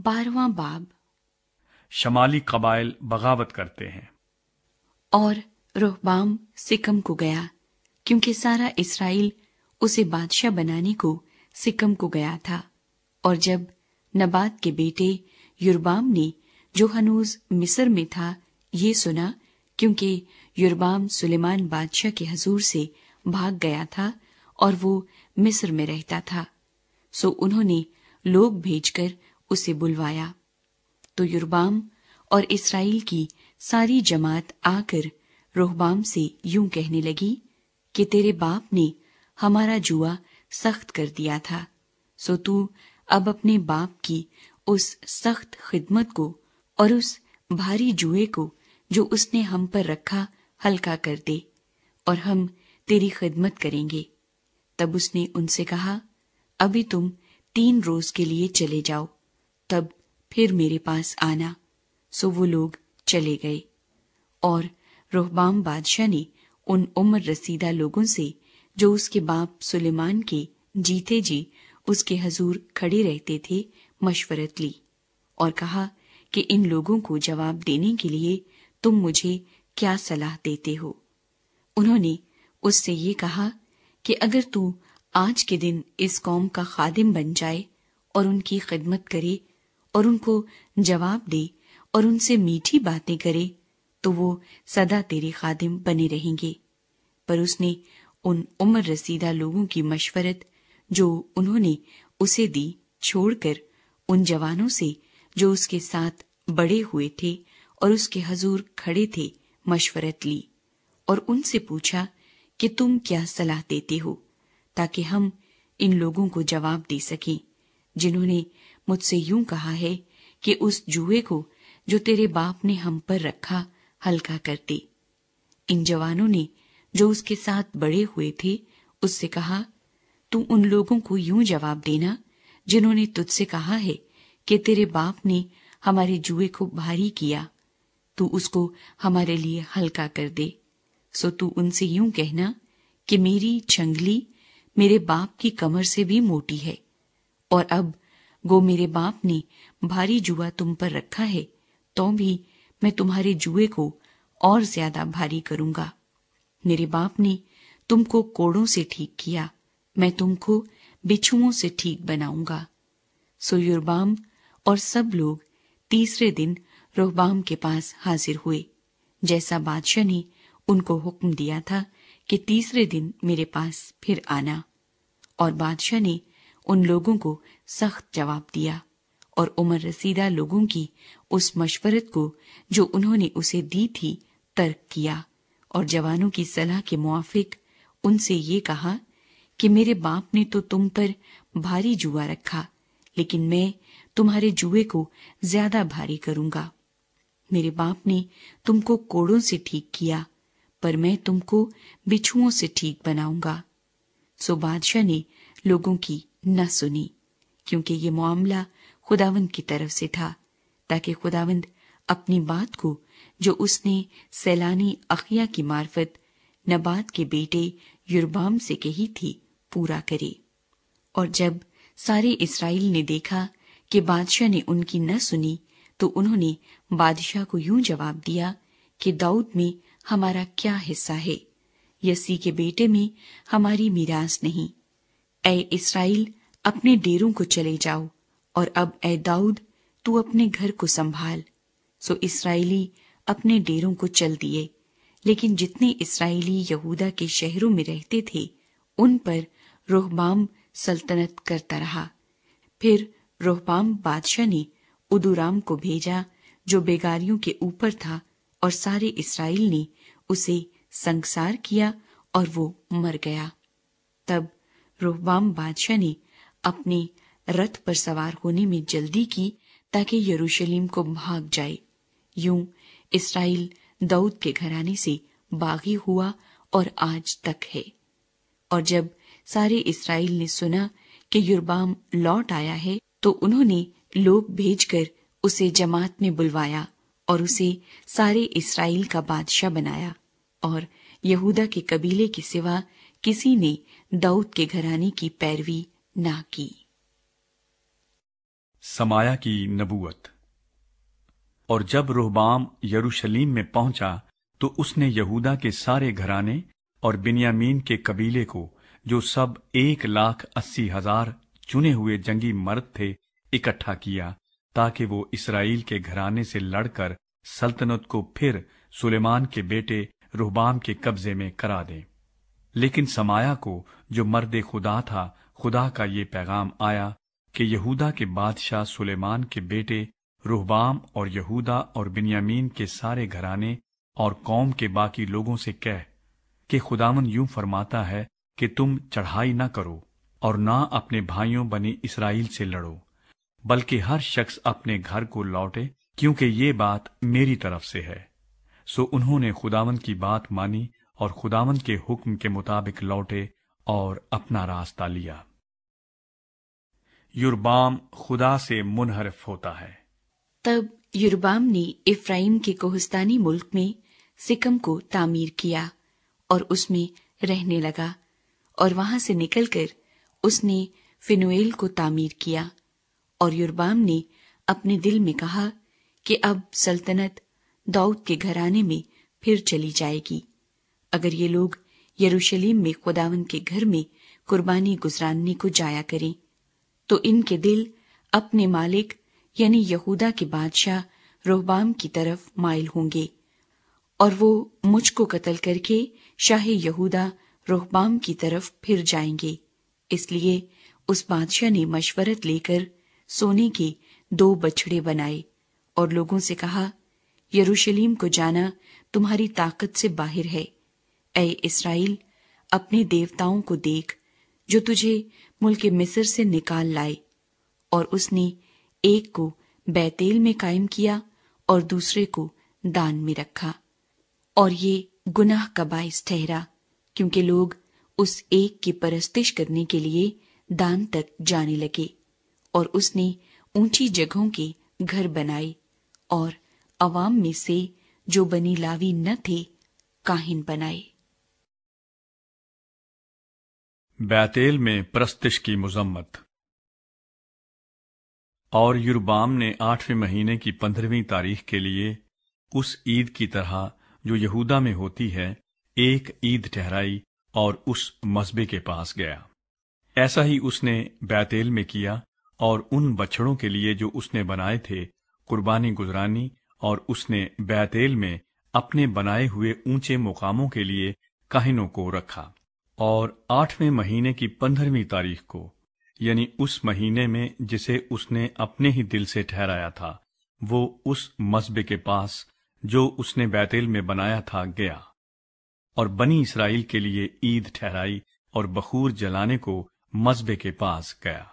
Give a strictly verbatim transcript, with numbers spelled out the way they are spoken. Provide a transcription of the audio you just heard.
بارہواں باب۔ شمالی قبائل بغاوت کرتے ہیں۔ اور رہبام سکم کو گیا، کیونکہ سارا اسرائیل اسے بادشاہ بنانے کو سکم کو گیا تھا۔ اور جب نبات کے بیٹے یربام نے، جو ہنوز مصر میں تھا، یہ سنا، کیونکہ یربام سلیمان بادشاہ کے حضور سے بھاگ گیا تھا اور وہ مصر میں رہتا تھا، سو انہوں نے لوگ بھیج کر اسے بلوایا۔ تو یربام اور اسرائیل کی ساری جماعت آ کر رہبام سے یوں کہنے لگی کہ تیرے باپ نے ہمارا جوا سخت کر دیا تھا، سو تو اب اپنے باپ کی اس سخت خدمت کو اور اس بھاری جوئے کو جو اس نے ہم پر رکھا ہلکا کر دے، اور ہم تیری خدمت کریں گے۔ تب اس نے ان سے کہا، ابھی تم تین روز کے لیے چلے جاؤ، تب پھر میرے پاس آنا۔ سو وہ لوگ چلے گئے۔ اور رہبام بادشاہ نے ان عمر رسیدہ لوگوں سے، جو اس کے باپ سلیمان کے جیتے جی اس کے حضور کھڑے رہتے تھے، مشورت لی اور کہا کہ ان لوگوں کو جواب دینے کے لیے تم مجھے کیا صلاح دیتے ہو؟ انہوں نے اس سے یہ کہا کہ اگر تو آج کے دن اس قوم کا خادم بن جائے اور ان کی خدمت کرے اور ان کو جواب دے اور ان سے میٹھی باتیں کرے تو وہ سدا تیرے خادم بنے رہیں گے۔ پر اس نے ان عمر رسیدہ لوگوں کی مشورت جو انہوں نے اسے دی چھوڑ کر ان جوانوں سے جو اس کے ساتھ بڑے ہوئے تھے اور اس کے حضور کھڑے تھے مشورت لی، اور ان سے پوچھا کہ تم کیا صلاح دیتے ہو، تاکہ ہم ان لوگوں کو جواب دے سکیں جنہوں نے مجھ سے یوں کہا ہے کہ اس جوئے کو جو تیرے باپ نے ہم پر رکھا ہلکا کر دے۔ ان جوانوں نے جو اس کے ساتھ بڑے ہوئے تھے اس سے کہا، تو ان لوگوں کو یوں جواب دینا جنہوں نے تجھ سے کہا ہے کہ تیرے باپ نے ہمارے جوئے کو بھاری کیا، تو اس کو ہمارے لیے ہلکا کر دے۔ سو تو ان سے یوں کہنا کہ میری چھنگلی میرے باپ کی کمر سے بھی موٹی ہے، اور اب گو میرے باپ نے بھاری جوا تم پر رکھا ہے، تو بھی میں تمہارے جوئے کو اور زیادہ بھاری کروں گا۔ میرے باپ نے تم کو کوڑوں سے ٹھیک کیا، میں تم کو بچھوؤں سے ٹھیک بناؤں گا۔ سو یربام اور سب لوگ تیسرے دن رہبام کے پاس حاضر ہوئے، جیسا بادشاہ نے ان کو حکم دیا تھا کہ تیسرے دن میرے پاس پھر آنا۔ اور بادشاہ نے ان لوگوں کو سخت جواب دیا اور عمر رسیدہ لوگوں کی اس مشورت کو جو انہوں نے اسے دی تھی ترک کیا، اور جوانوں کی صلاح کے موافق ان سے یہ کہا کہ میرے باپ نے تو تم پر بھاری جوا رکھا، لیکن میں تمہارے جوئے کو زیادہ بھاری کروں گا۔ میرے باپ نے تم کو کوڑوں سے ٹھیک کیا، پر میں تم کو بچھوؤں سے ٹھیک بناؤں گا۔ سو بادشاہ نے لوگوں کی نہ سنی، کیونکہ یہ معاملہ خداوند کی طرف سے تھا، تاکہ خداوند اپنی بات کو جو اس نے سیلانی اخیا کی معرفت نبات کے بیٹے یربام سے کہی تھی پورا کرے۔ اور جب سارے اسرائیل نے دیکھا کہ بادشاہ نے ان کی نہ سنی، تو انہوں نے بادشاہ کو یوں جواب دیا کہ داؤد میں ہمارا کیا حصہ ہے، یسی کے بیٹے میں ہماری میراث نہیں۔ اے اسرائیل، اپنے ڈیروں کو چلے جاؤ، اور اب اے داؤد تو اپنے گھر کو سنبھال۔ سو اسرائیلی اپنے ڈیروں کو چل دیے، لیکن جتنے اسرائیلی یہودا کے شہروں میں رہتے تھے ان پر رہبام سلطنت کرتا رہا۔ پھر رہبام بادشاہ نے ادورام کو بھیجا جو بیگاریوں کے اوپر تھا، اور سارے اسرائیل نے اسے سنگسار کیا اور وہ مر گیا۔ تب رہبام بادشاہ نے اپنے رتھ پر سوار ہونے میں جلدی کی تاکہ یروشلم کو بھاگ جائے۔ یوں اسرائیل داؤد کے گھرانے سے باغی ہوا اور آج تک ہے۔ اور جب سارے اسرائیل نے سنا کہ یربام لوٹ آیا ہے تو انہوں نے لوگ بھیج کر اسے جماعت میں بلوایا اور اسے سارے اسرائیل کا بادشاہ بنایا، اور یہودا کے قبیلے کے سوا کسی نے داؤد کے گھرانے کی پیروی نہ کی۔ समाया की नबूवत। और जब रोहबाम यरूशलेम में पहुंचा तो उसने यहूदा के सारे घराने और बिन्यामीन के कबीले को, जो सब एक लाख अस्सी हजार चुने हुए जंगी मर्द थे, इकट्ठा किया, ताकि वो इसराइल के घराने से लड़कर सल्तनत को फिर सुलेमान के बेटे रोहबाम के कब्जे में करा दें। लेकिन समाया को, जो मर्द खुदा था, खुदा का ये पैगाम आया कि यहूदा के बादशाह सुलेमान के बेटे रोहबाम और यहूदा और बिन्यामीन के सारे घराने और कौम के बाकी लोगों से कह कि खुदावन यूं फरमाता है कि तुम चढ़ाई न करो और ना अपने भाइयों बनी इसराइल से लड़ो, बल्कि हर शख्स अपने घर को लौटे, क्योंकि ये बात मेरी तरफ से है। सो उन्होंने खुदावन की बात मानी और खुदावन के हुक्म के मुताबिक लौटे और अपना रास्ता लिया। युरबाम खुदा से मुनहरफ होता है। तब युरबाम ने इफ्राइम के कोहस्तानी मुल्क में सिकम को तामीर किया और उसमें रहने लगा, और वहां से निकलकर उसने फिनुएल को तामीर किया। और युरबाम ने अपने दिल में कहा कि अब सल्तनत दाऊद के घराने में फिर चली जाएगी। अगर ये लोग यरूशलेम में खुदावन के घर में कुर्बानी गुजरानने को जाया करें, तो इनके दिल अपने मालिक यानी यहूदा के बादशाह रोहबाम की तरफ माइल होंगे, और वो मुझको कत्ल करके शाह यहूदा रोहबाम की तरफ फिर जाएंगे। इसलिए उस बादशाह ने मशवरत लेकर सोने के दो बछड़े बनाए और लोगों से कहा, यरूशलेम को जाना तुम्हारी ताकत से बाहर है। ऐ इस्राएल, अपने देवताओं को देख जो तुझे मुल्क मिस्र से निकाल लाए। और उसने एक को बैतेल में कायम किया और दूसरे को दान में रखा। और ये गुनाह का बाइस ठहरा, क्योंकि लोग उस एक की परस्तिश करने के लिए दान तक जाने लगे। और उसने ऊंची जगहों के घर बनाए और अवाम में से जो बनी लावी न थे, काहिन बनाए। बैतेल में परस्तिश की मुजम्मत। और युरबाम ने आठवें महीने की पंद्रहवीं तारीख के लिए उस ईद की तरह जो यहूदा में होती है एक ईद ठहराई और उस मस्बे के पास गया। ऐसा ही उसने बैतेल में किया और उन बछड़ों के लिए जो उसने बनाए थे कुर्बानी गुजरानी, और उसने बैतेल में अपने बनाए हुए ऊंचे मुकामों के लिए काहिनों को रखा। और आठवें महीने की पंद्रहवीं तारीख को, यानी उस महीने में जिसे उसने अपने ही दिल से ठहराया था, वो उस मस्बे के पास जो उसने बैतेल में बनाया था गया और बनी इसराइल के लिए ईद ठहराई और बखूर जलाने को मस्बे के पास गया।